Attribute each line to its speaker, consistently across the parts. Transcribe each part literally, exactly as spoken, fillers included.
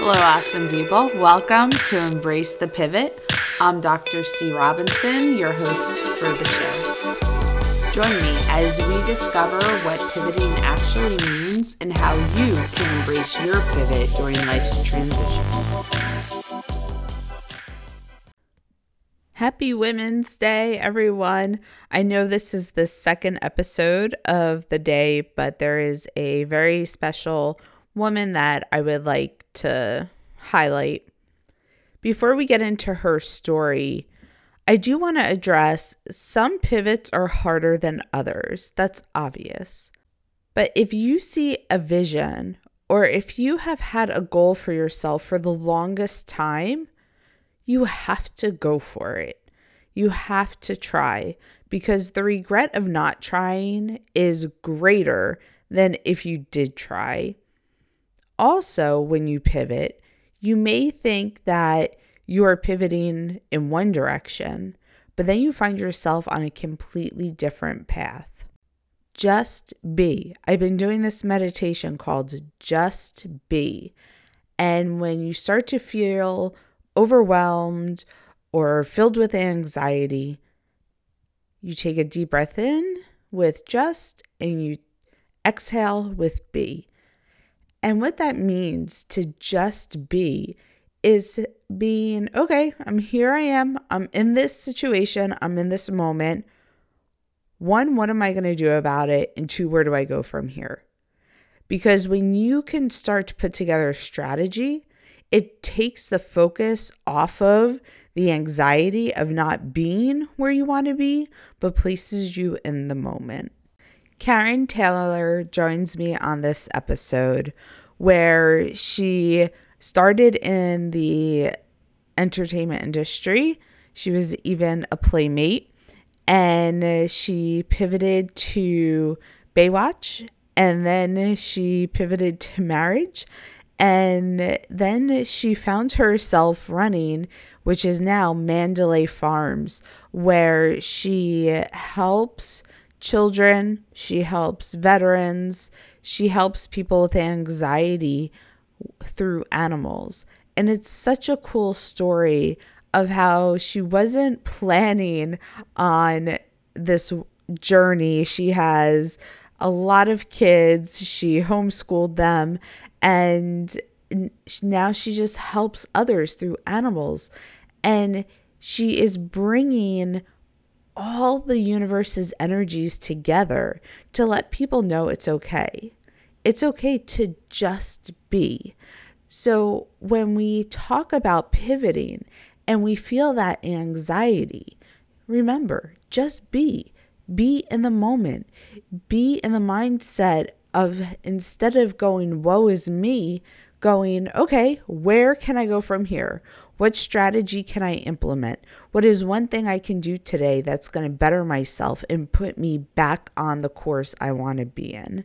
Speaker 1: Hello, awesome people. Welcome to Embrace the Pivot. I'm Doctor C. Robinson, your host for the show. Join me as we discover what pivoting actually means and how you can embrace your pivot during life's transition. Happy Women's Day, everyone. I know this is the second episode of the day, but there is a very special woman that I would like to highlight. Before we get into her story, I do want to address some pivots are harder than others. That's obvious. But if you see a vision, or if you have had a goal for yourself for the longest time, you have to go for it. You have to try, because the regret of not trying is greater than if you did try. Also, when you pivot, you may think that you are pivoting in one direction, but then you find yourself on a completely different path. Just be. I've been doing this meditation called Just Be. And when you start to feel overwhelmed or filled with anxiety, you take a deep breath in with just, and you exhale with be. And what that means to just be is being, okay, I'm here, I am, I'm in this situation, I'm in this moment. One, what am I going to do about it? And two, where do I go from here? Because when you can start to put together a strategy, it takes the focus off of the anxiety of not being where you want to be, but places you in the moment. Karen Taylor joins me on this episode where she started in the entertainment industry. She was even a playmate, and she pivoted to Baywatch, and then she pivoted to marriage. And then she found herself running, which is now Mandalay Farms, where she helps children, she helps veterans, she helps people with anxiety through animals. And it's such a cool story of how she wasn't planning on this journey. She has a lot of kids, she homeschooled them, and now she just helps others through animals. And she is bringing all the universe's energies together to let people know it's okay. It's okay to just be. So when we talk about pivoting and we feel that anxiety, remember, just be. Be in the moment. Be in the mindset of, instead of going, woe is me, going, okay, where can I go from here? What strategy can I implement? What is one thing I can do today that's going to better myself and put me back on the course I want to be in?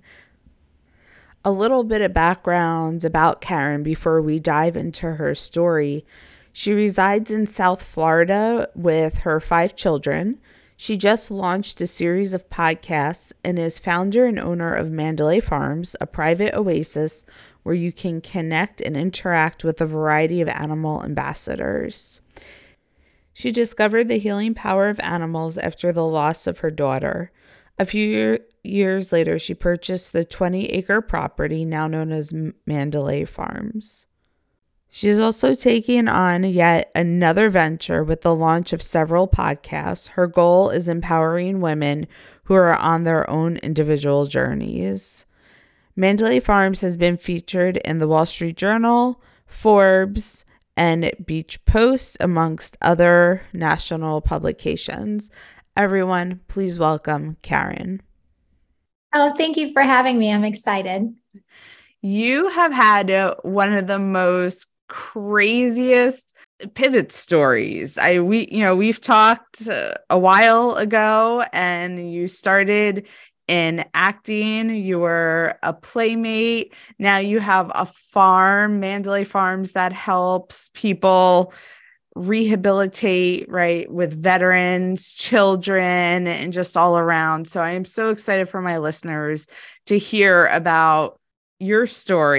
Speaker 1: A little bit of background about Karen before we dive into her story. She resides in South Florida with her five children. She just launched a series of podcasts and is founder and owner of Mandalay Farms, a private oasis where you can connect and interact with a variety of animal ambassadors. She discovered the healing power of animals after the loss of her daughter. A few year, years later, she purchased the twenty-acre property now known as Mandalay Farms. She is also taking on yet another venture with the launch of several podcasts. Her goal is empowering women who are on their own individual journeys. Mandalay Farms has been featured in the Wall Street Journal, Forbes, and Beach Post, amongst other national publications. Everyone, please welcome Karen.
Speaker 2: Oh, thank you for having me. I'm excited.
Speaker 1: You have had uh, one of the most craziest pivot stories. I we you know we've talked uh, a while ago, and you started in acting. You were a playmate. Now you have a farm, Mandalay Farms, that helps people rehabilitate, right, with veterans, children, and just all around. So I am so excited for my listeners to hear about your story.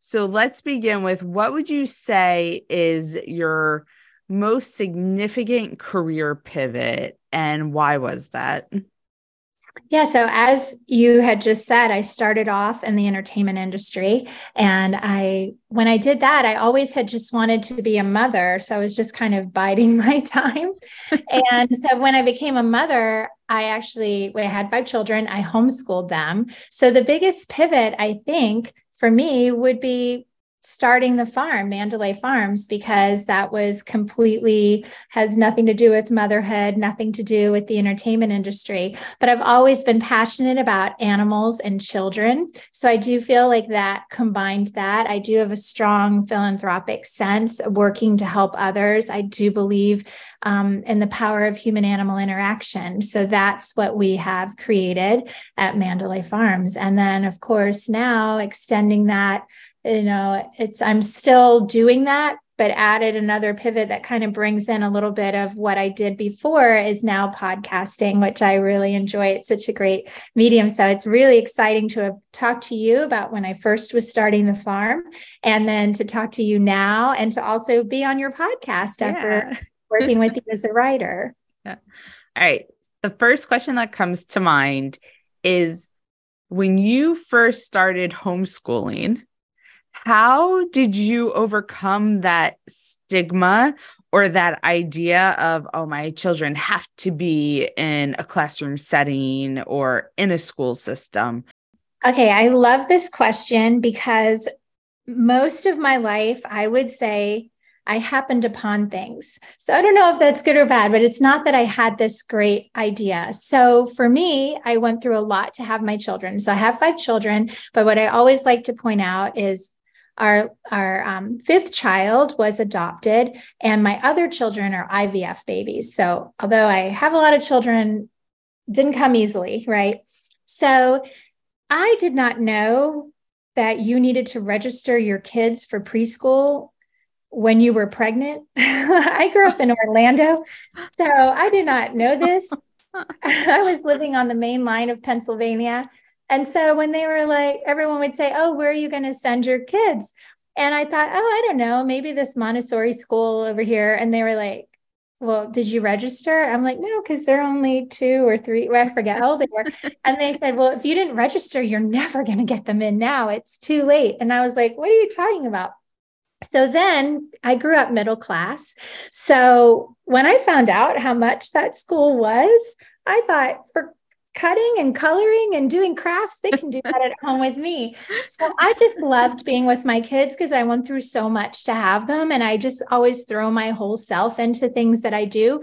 Speaker 1: So let's begin with, what would you say is your most significant career pivot, and why was that?
Speaker 2: Yeah, so as you had just said, I started off in the entertainment industry. And I, when I did that, I always had just wanted to be a mother. So I was just kind of biding my time. And so when I became a mother, I actually, when I had five children, I homeschooled them. So the biggest pivot, I think, for me would be starting the farm, Mandalay Farms, because that was completely, has nothing to do with motherhood, nothing to do with the entertainment industry. But I've always been passionate about animals and children. So I do feel like that combined that. I do have a strong philanthropic sense of working to help others. I do believe um, in the power of human animal interaction. So that's what we have created at Mandalay Farms. And then, of course, now extending that, you know, it's, I'm still doing that, but added another pivot that kind of brings in a little bit of what I did before is now podcasting, which I really enjoy. It's such a great medium. So it's really exciting to have talked to you about when I first was starting the farm, and then to talk to you now, and to also be on your podcast after yeah. working with you as a writer.
Speaker 1: Yeah. All right. The first question that comes to mind is, when you first started homeschooling, how did you overcome that stigma or that idea of, oh, my children have to be in a classroom setting or in a school system?
Speaker 2: Okay, I love this question because most of my life, I would say, I happened upon things. So I don't know if that's good or bad, but it's not that I had this great idea. So for me, I went through a lot to have my children. So I have five children, but what I always like to point out is Our our um, fifth child was adopted, and my other children are I V F babies. So although I have a lot of children, didn't come easily, right? So I did not know that you needed to register your kids for preschool when you were pregnant. I grew up in Orlando, so I did not know this. I was living on the main line of Pennsylvania. And so when they were like, everyone would say, oh, where are you going to send your kids? And I thought, oh, I don't know, maybe this Montessori school over here. And they were like, well, did you register? I'm like, no, because they're only two or three. Well, I forget how old they were. And they said, well, if you didn't register, you're never going to get them in now. It's too late. And I was like, what are you talking about? So then I grew up middle class. So when I found out how much that school was, I thought, for cutting and coloring and doing crafts, they can do that at home with me. So I just loved being with my kids because I went through so much to have them. And I just always throw my whole self into things that I do.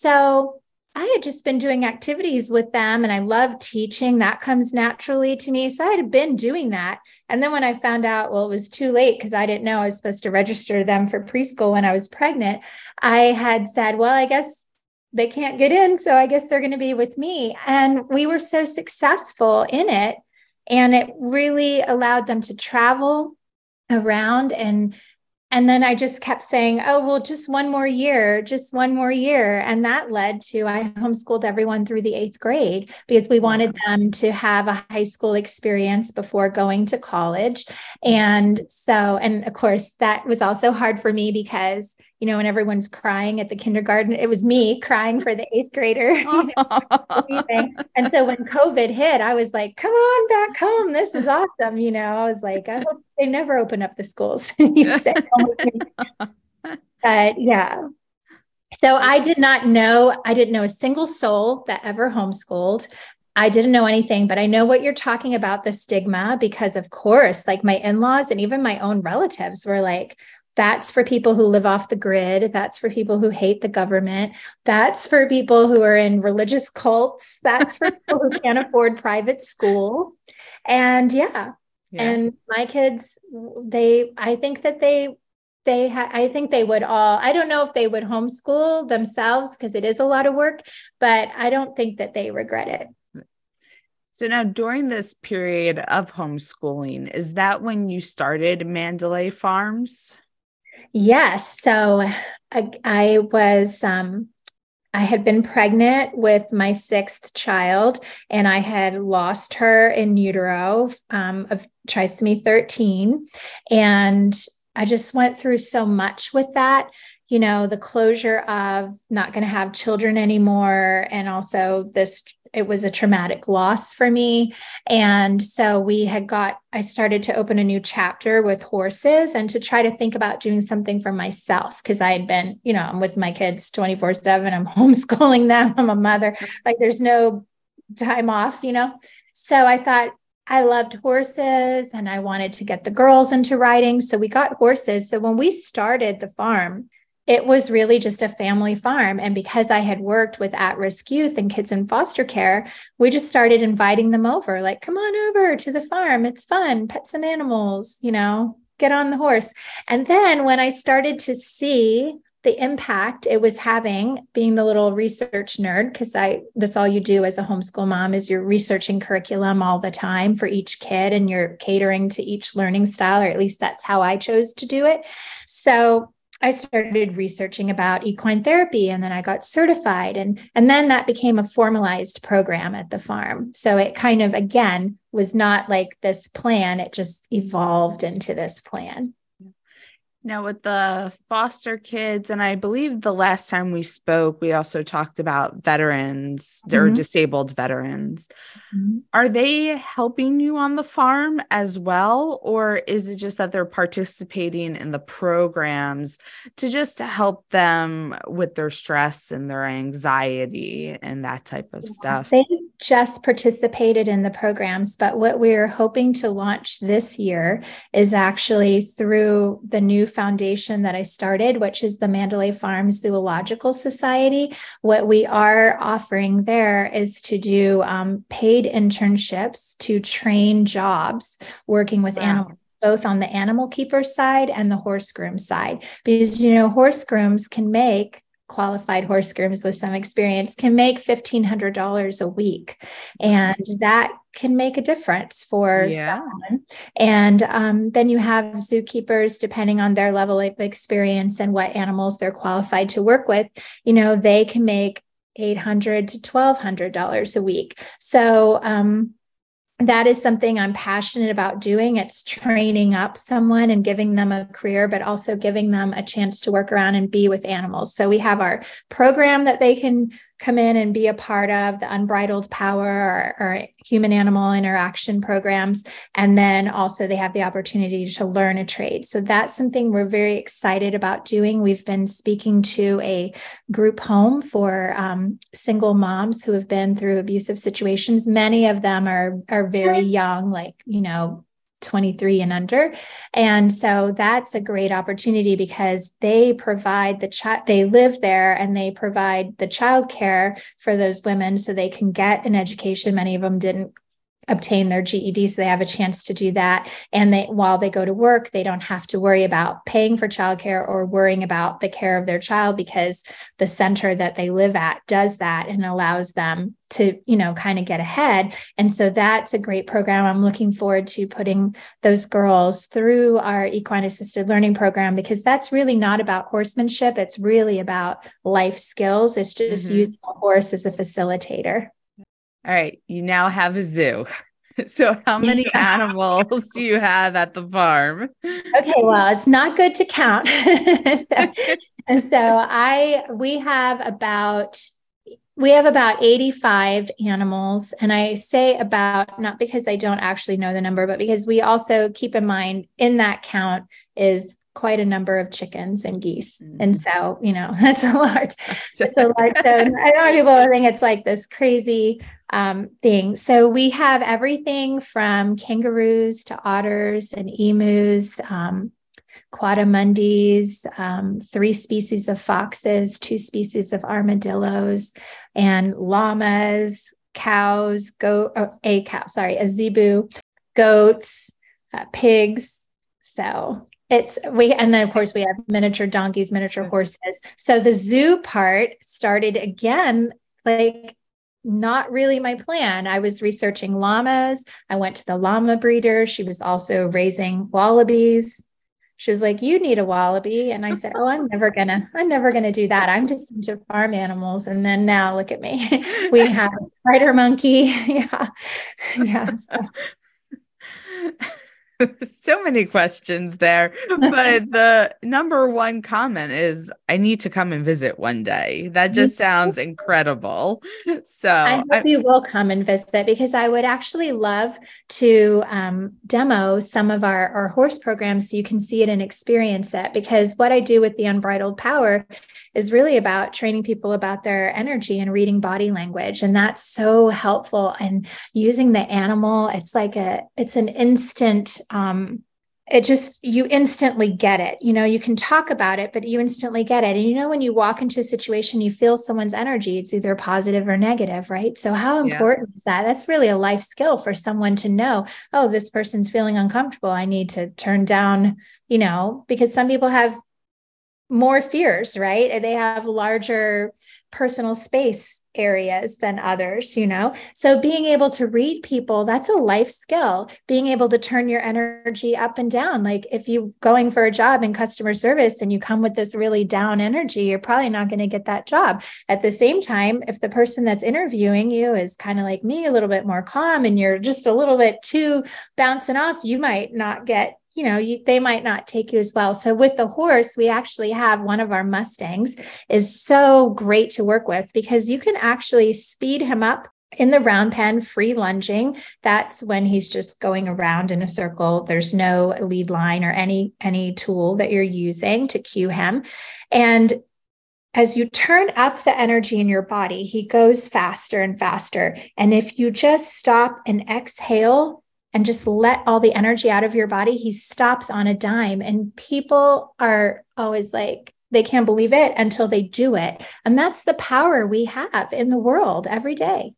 Speaker 2: So I had just been doing activities with them, and I love teaching. That comes naturally to me. So I had been doing that. And then when I found out, well, it was too late because I didn't know I was supposed to register them for preschool when I was pregnant, I had said, well, I guess they can't get in, so I guess they're going to be with me. And we were so successful in it. And it really allowed them to travel around. And And then I just kept saying, oh, well, just one more year, just one more year. And that led to, I homeschooled everyone through the eighth grade because we wanted them to have a high school experience before going to college. And so, and of course, that was also hard for me because, you know, when everyone's crying at the kindergarten, it was me crying for the eighth grader. You know, and so when COVID hit, I was like, come on back home. This is awesome. You know, I was like, I hope they never open up the schools. You stay home with me. But yeah. So I did not know, I didn't know a single soul that ever homeschooled. I didn't know anything, but I know what you're talking about, the stigma, because of course, like my in-laws and even my own relatives were like, that's for people who live off the grid. That's for people who hate the government. That's for people who are in religious cults. That's for people who can't afford private school. And yeah. yeah. And my kids, they, I think that they, they ha- I think they would all, I don't know if they would homeschool themselves because it is a lot of work, but I don't think that they regret it.
Speaker 1: So now during this period of homeschooling, is that when you started Mandalay Farms?
Speaker 2: Yes. So I, I was, um, I had been pregnant with my sixth child, and I had lost her in utero um, of trisomy thirteen. And I just went through so much with that, you know, the closure of not going to have children anymore. And also this, it was a traumatic loss for me. And so we had got, I started to open a new chapter with horses and to try to think about doing something for myself. Cause I had been, you know, I'm with my kids twenty-four seven, I'm homeschooling them, I'm a mother, like there's no time off, you know? So I thought, I loved horses and I wanted to get the girls into riding. So we got horses. So when we started the farm, it was really just a family farm. And because I had worked with at-risk youth and kids in foster care, we just started inviting them over, like, come on over to the farm. It's fun. Pet some animals, you know, get on the horse. And then when I started to see the impact it was having, being the little research nerd, because I that's all you do as a homeschool mom is you're researching curriculum all the time for each kid and you're catering to each learning style, or at least that's how I chose to do it. So I started researching about equine therapy, and then I got certified, and, and then that became a formalized program at the farm. So it kind of, again, was not like this plan. It just evolved into this plan.
Speaker 1: Now with the foster kids, and I believe the last time we spoke, we also talked about veterans mm-hmm. or disabled veterans. Mm-hmm. Are they helping you on the farm as well? Or is it just that they're participating in the programs to just to help them with their stress and their anxiety and that type of yeah, stuff?
Speaker 2: They just participated in the programs, but what we're hoping to launch this year is actually through the new foundation that I started, which is the Mandalay Farms Zoological Society. What we are offering there is to do um, paid internships to train jobs working with wow. animals, both on the animal keeper side and the horse groom side, because, you know, horse grooms can make qualified horse grooms with some experience can make fifteen hundred dollars a week. And that can make a difference for yeah. someone. And um, then you have zookeepers, depending on their level of experience and what animals they're qualified to work with, you know, they can make eight hundred dollars to twelve hundred dollars a week. So, um, that is something I'm passionate about doing. It's training up someone and giving them a career, but also giving them a chance to work around and be with animals. So we have our program that they can come in and be a part of, the Unbridled Power or, or human animal interaction programs. And then also they have the opportunity to learn a trade. So that's something we're very excited about doing. We've been speaking to a group home for um, single moms who have been through abusive situations. Many of them are, are very young, like, you know, twenty-three and under. And so that's a great opportunity because they provide the child, they live there and they provide the childcare for those women so they can get an education. Many of them didn't obtain their G E D, so they have a chance to do that. And they, while they go to work, they don't have to worry about paying for childcare or worrying about the care of their child because the center that they live at does that and allows them to, you know, kind of get ahead. And so that's a great program. I'm looking forward to putting those girls through our equine assisted learning program because that's really not about horsemanship. It's really about life skills. It's just mm-hmm. using a horse as a facilitator.
Speaker 1: All right, you now have a zoo. So how many yeah. animals do you have at the farm?
Speaker 2: Okay, well, it's not good to count. so, and so I we have about we have about eighty-five animals. And I say about, not because I don't actually know the number, but because we also keep in mind in that count is quite a number of chickens and geese. Mm-hmm. And so, you know, that's a large, it's a large, so I don't want people to think it's like this crazy um, thing. So we have everything from kangaroos to otters and emus, um, quadrumundis, um, three species of foxes, two species of armadillos, and llamas, cows, goat, oh, a cow, sorry, a zebu, goats, uh, pigs. So it's we, and then of course we have miniature donkeys, miniature horses. So the zoo part started again, like not really my plan. I was researching llamas. I went to the llama breeder. She was also raising wallabies. She was like, you need a wallaby. And I said, oh, I'm never gonna, I'm never gonna do that. I'm just into farm animals. And then now look at me. We have a spider monkey. Yeah. Yeah. So.
Speaker 1: So many questions there, but the number one comment is, I need to come and visit one day. That just sounds incredible. So
Speaker 2: I hope
Speaker 1: I,
Speaker 2: you will come and visit, because I would actually love to um, demo some of our, our horse programs so you can see it and experience it. Because what I do with the Unbridled Power is really about training people about their energy and reading body language. And that's so helpful. And using the animal, it's like a, it's an instant, um, it just, you instantly get it. You know, you can talk about it, but you instantly get it. And you know, when you walk into a situation, you feel someone's energy, it's either positive or negative, right? So how important yeah. is that? That's really a life skill for someone to know, oh, this person's feeling uncomfortable. I need to turn down, you know, because some people have more fears, right? And they have larger personal space areas than others, you know? So being able to read people, that's a life skill. Being able to turn your energy up and down. Like if you're going for a job in customer service and you come with this really down energy, you're probably not going to get that job. At the same time, if the person that's interviewing you is kind of like me, a little bit more calm, and you're just a little bit too bouncing off, you might not get you know, you, they might not take you as well. So with the horse, we actually have one of our Mustangs is so great to work with, because you can actually speed him up in the round pen, free lunging. That's when he's just going around in a circle. There's no lead line or any, any tool that you're using to cue him. And as you turn up the energy in your body, he goes faster and faster. And if you just stop and exhale, and just let all the energy out of your body, he stops on a dime. And people are always like, they can't believe it until they do it. And that's the power we have in the world every day.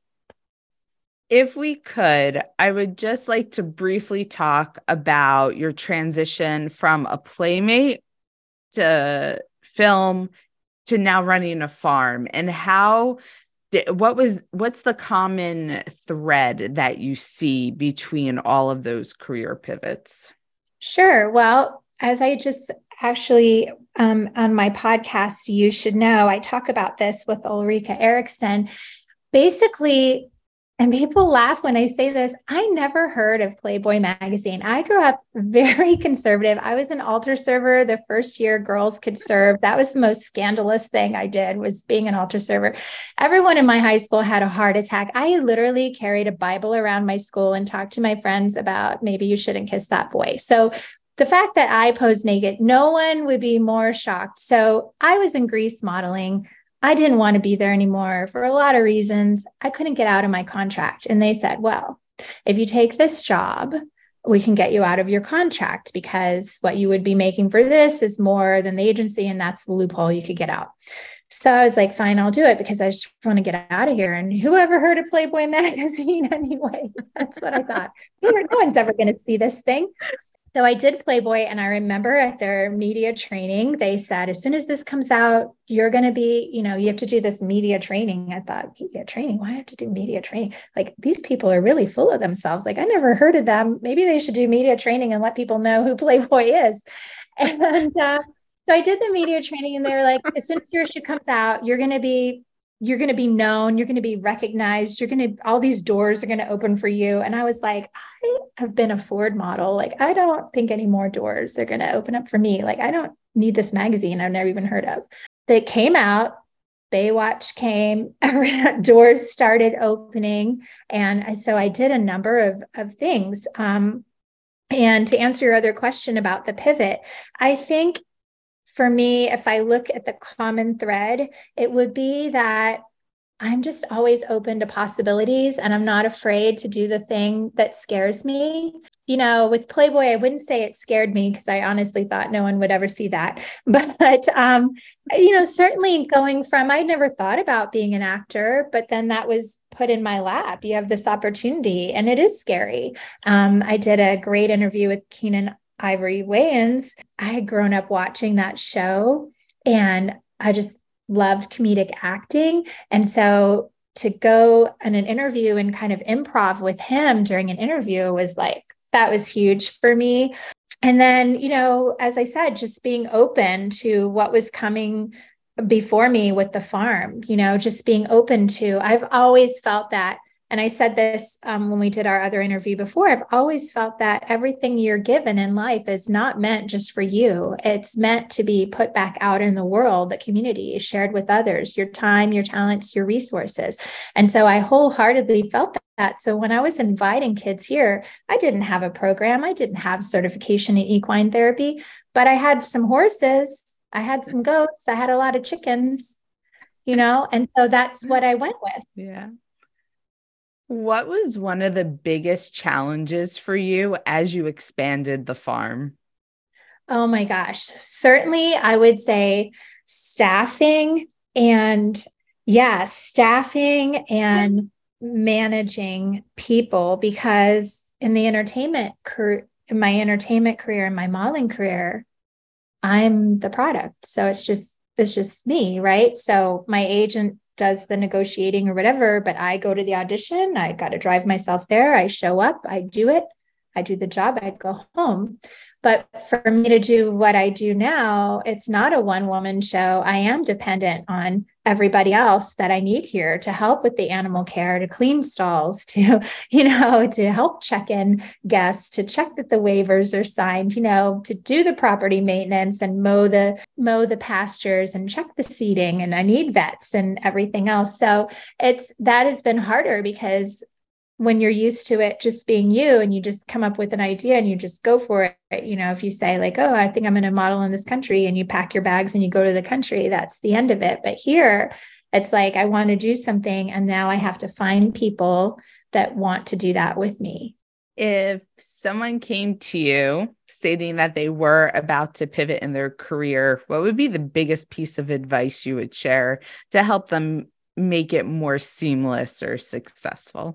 Speaker 1: If we could, I would just like to briefly talk about your transition from a playmate to film to now running a farm, and how What was, what's the common thread that you see between all of those career pivots?
Speaker 2: Sure. Well, as I just actually um, on my podcast, You Should Know, I talk about this with Ulrika Eriksson. Basically, and people laugh when I say this, I never heard of Playboy magazine. I grew up very conservative. I was an altar server the first year girls could serve. That was the most scandalous thing I did, was being an altar server. Everyone in my high school had a heart attack. I literally carried a Bible around my school and talked to my friends about maybe you shouldn't kiss that boy. So the fact that I posed naked, no one would be more shocked. So I was in Greece modeling. I didn't want to be there anymore for a lot of reasons. I couldn't get out of my contract. And they said, well, if you take this job, we can get you out of your contract, because what you would be making for this is more than the agency. And that's the loophole, you could get out. So I was like, fine, I'll do it, because I just want to get out of here. And whoever heard of Playboy magazine anyway? That's what I thought. No one's ever going to see this thing. So I did Playboy, and I remember at their media training, they said, as soon as this comes out, you're going to be, you know, you have to do this media training. I thought, media training? Why do I have to do media training? Like, these people are really full of themselves. Like, I never heard of them. Maybe they should do media training and let people know who Playboy is. And uh, so I did the media training, and they were like, as soon as your issue comes out, you're going to be you're going to be known, you're going to be recognized, you're going to, all these doors are going to open for you. And I was like, I have been a Ford model. Like, I don't think any more doors are going to open up for me. Like, I don't need this magazine I've never even heard of. They came out, Baywatch came, doors started opening. And so I did a number of, of things. Um, and to answer your other question about the pivot, I think for me, if I look at the common thread, it would be that I'm just always open to possibilities, and I'm not afraid to do the thing that scares me. You know, with Playboy, I wouldn't say it scared me, because I honestly thought no one would ever see that. But, um, you know, certainly going from, I'd never thought about being an actor, but then that was put in my lap. You have this opportunity, and it is scary. Um, I did a great interview with Keenan Ivory Wayans. I had grown up watching that show, and I just loved comedic acting. And so to go on an interview and kind of improv with him during an interview was like, that was huge for me. And then, you know, as I said, just being open to what was coming before me with the farm, you know, just being open to, I've always felt that. And I said this um, when we did our other interview before, I've always felt that everything you're given in life is not meant just for you. It's meant to be put back out in the world, the community is shared with others, your time, your talents, your resources. And so I wholeheartedly felt that. That. So when I was inviting kids here, I didn't have a program. I didn't have certification in equine therapy, but I had some horses. I had some goats. I had a lot of chickens, you know, and so that's what I went with.
Speaker 1: Yeah. What was one of the biggest challenges for you as you expanded the farm?
Speaker 2: Oh my gosh. Certainly, I would say staffing and yeah, staffing and managing people, because in the entertainment career, in my entertainment career and my modeling career, I'm the product. So it's just, it's just me, right? So my agent does the negotiating or whatever, but I go to the audition. I got to drive myself there. I show up, I do it. I do the job, I go home. But for me to do what I do now, it's not a one woman show. I am dependent on everybody else that I need here to help with the animal care, to clean stalls, to, you know, to help check in guests, to check that the waivers are signed, you know, to do the property maintenance and mow the, mow the pastures and check the seating. And I need vets and everything else. So it's, that has been harder because when you're used to it just being you and you just come up with an idea and you just go for it, you know, if you say like, oh, I think I'm going to model in this country, and you pack your bags and you go to the country, that's the end of it. But here it's like, I want to do something, and now I have to find people that want to do that with me.
Speaker 1: If someone came to you stating that they were about to pivot in their career, what would be the biggest piece of advice you would share to help them make it more seamless or successful?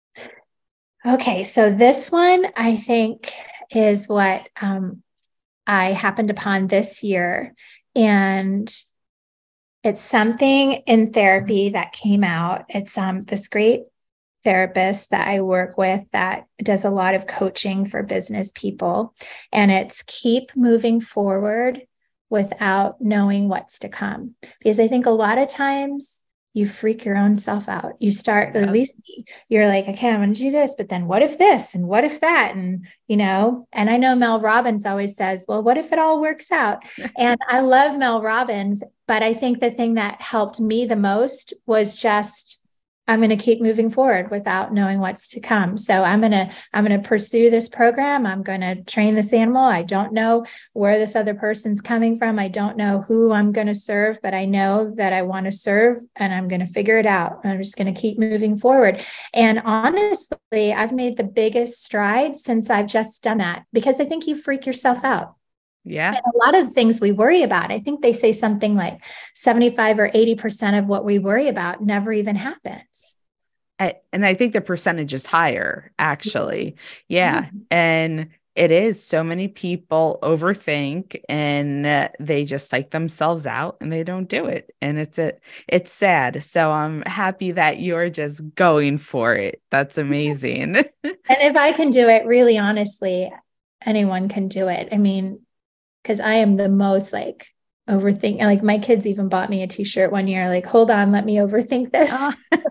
Speaker 2: Okay, so this one I think is what um, I happened upon this year. And it's something in therapy that came out. It's um, this great therapist that I work with that does a lot of coaching for business people. And it's keep moving forward without knowing what's to come. Because I think a lot of times you freak your own self out. You start, yeah. At least you're like, okay, I'm going to do this, but then what if this and what if that? And, you know, and I know Mel Robbins always says, well, what if it all works out? And I love Mel Robbins, but I think the thing that helped me the most was just, I'm going to keep moving forward without knowing what's to come. So I'm going to, I'm going to pursue this program. I'm going to train this animal. I don't know where this other person's coming from. I don't know who I'm going to serve, but I know that I want to serve, and I'm going to figure it out. I'm just going to keep moving forward. And honestly, I've made the biggest stride since I've just done that, because I think you freak yourself out.
Speaker 1: Yeah.
Speaker 2: And a lot of the things we worry about, I think they say something like seventy-five or eighty percent of what we worry about never even happens.
Speaker 1: I, and I think the percentage is higher, actually. Yeah. Mm-hmm. And it is. So many people overthink, and uh, they just psych themselves out and they don't do it. And it's a, it's sad. So I'm happy that you're just going for it. That's amazing. And
Speaker 2: if I can do it, really honestly, anyone can do it. I mean, because I am the most like overthink. Like my kids even bought me a t-shirt one year, like, hold on, let me overthink this. Oh.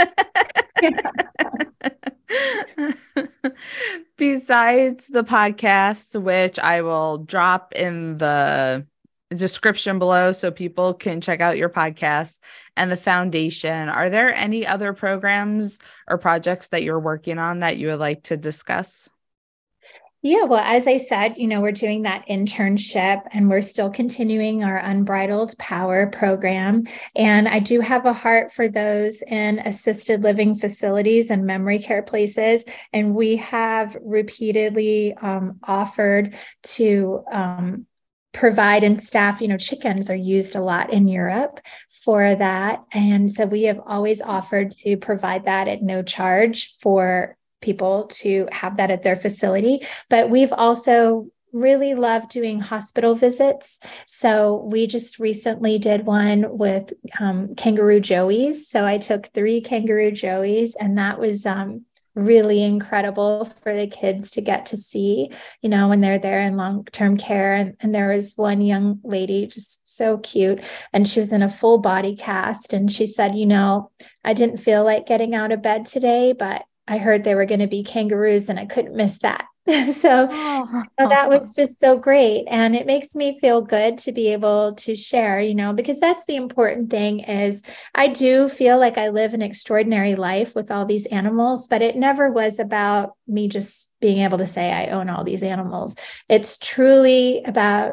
Speaker 1: Besides the podcast, which I will drop in the description below so people can check out your podcast, and the foundation, are there any other programs or projects that you're working on that you would like to discuss?
Speaker 2: Yeah, well, as I said, you know, we're doing that internship, and we're still continuing our Unbridled Power program. And I do have a heart for those in assisted living facilities and memory care places. And we have repeatedly um, offered to um, provide and staff, you know, chickens are used a lot in Europe for that. And so we have always offered to provide that at no charge for people to have that at their facility. But we've also really loved doing hospital visits. So we just recently did one with um, kangaroo joeys. So I took three kangaroo joeys, and that was um, really incredible for the kids to get to see, you know, when they're there in long-term care. And, and there was one young lady, just so cute, and she was in a full body cast. And she said, you know, I didn't feel like getting out of bed today, but I heard there were going to be kangaroos and I couldn't miss that. so,
Speaker 1: Oh.
Speaker 2: so that was just so great. And it makes me feel good to be able to share, you know, because that's the important thing is I do feel like I live an extraordinary life with all these animals, but it never was about me just being able to say I own all these animals. It's truly about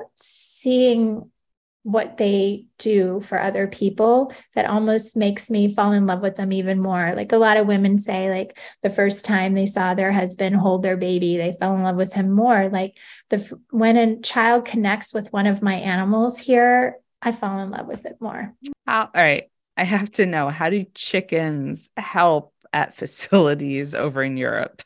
Speaker 2: seeing what they do for other people that almost makes me fall in love with them even more. Like a lot of women say, like the first time they saw their husband hold their baby, they fell in love with him more. Like the when a child connects with one of my animals here, I fall in love with it more.
Speaker 1: All right. I have to know, how do chickens help at facilities over in Europe?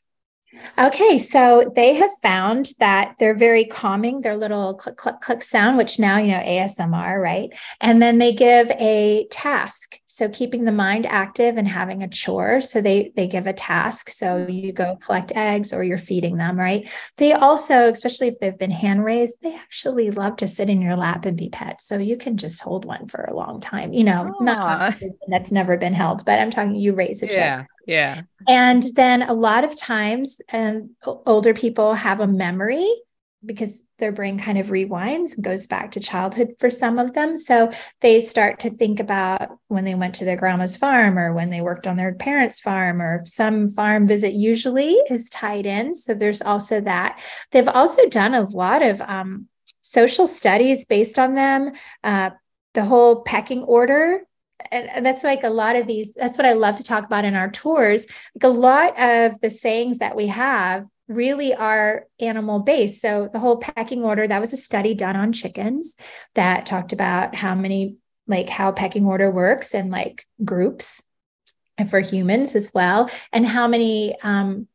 Speaker 2: Okay, so they have found that they're very calming, their little click, click, click sound, which now, you know, A S M R, right? And then they give a task. So keeping the mind active and having a chore. So they, they give a task. So you go collect eggs or you're feeding them, right? They also, especially if they've been hand raised, they actually love to sit in your lap and be pet. So you can just hold one for a long time, you know,
Speaker 1: Aww.
Speaker 2: not that's never been held, but I'm talking, you raise a chick.
Speaker 1: Yeah. Yeah.
Speaker 2: And then a lot of times, um, older people have a memory because their brain kind of rewinds and goes back to childhood for some of them. So they start to think about when they went to their grandma's farm or when they worked on their parents' farm, or some farm visit usually is tied in. So there's also that. They've also done a lot of um, social studies based on them. Uh, the whole pecking order. And that's like a lot of these, that's what I love to talk about in our tours. Like a lot of the sayings that we have really are animal based. So the whole pecking order, that was a study done on chickens that talked about how many, like how pecking order works and like groups, and for humans as well, and how many um,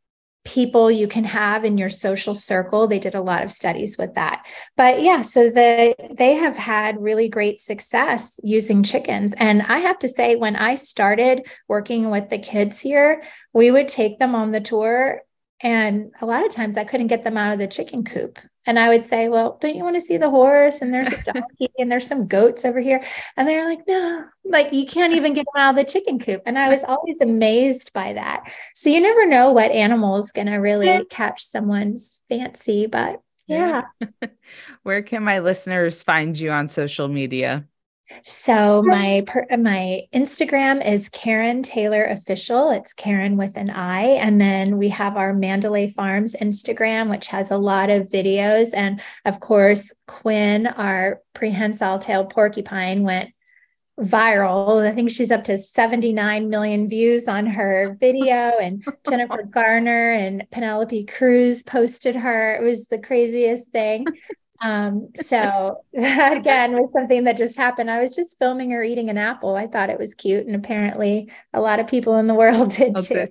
Speaker 2: people you can have in your social circle. They did a lot of studies with that. But yeah, so the, they have had really great success using chickens. And I have to say, when I started working with the kids here, we would take them on the tour. And a lot of times I couldn't get them out of the chicken coop. And I would say, well, don't you want to see the horse? And there's a donkey and there's some goats over here. And they're like, no, like you can't even get them out of the chicken coop. And I was always amazed by that. So you never know what animal is going to really catch someone's fancy, but yeah.
Speaker 1: yeah. Where can my listeners find you on social media?
Speaker 2: So my my Instagram is Karen Taylor Official. It's Karen with an I. And then we have our Mandalay Farms Instagram, which has a lot of videos. And of course, Quinn, our prehensile tail porcupine, went viral. I think she's up to seventy-nine million views on her video. And Jennifer Garner and Penelope Cruz posted her. It was the craziest thing. Um, so that again was something that just happened. I was just filming her eating an apple. I thought it was cute. And apparently a lot of people in the world did too.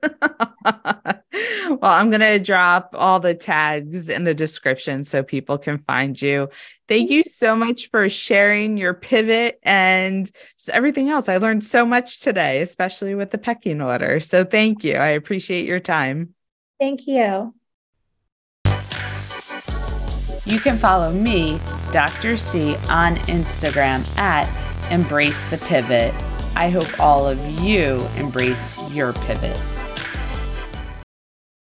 Speaker 1: Well, I'm going to drop all the tags in the description so people can find you. Thank you so much for sharing your pivot and just everything else. I learned so much today, especially with the pecking order. So thank you. I appreciate your time.
Speaker 2: Thank you.
Speaker 1: You can follow me, Doctor C, on Instagram at Embrace the Pivot. I hope all of you embrace your pivot.